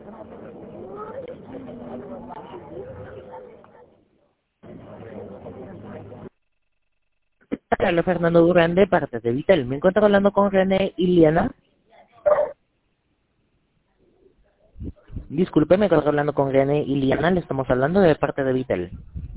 Hola, Fernando Durán, de parte de Vitel. Me encuentro hablando con René y Liana. Disculpe, me encuentro hablando con René y Liana. Le estamos hablando de parte de Vitel.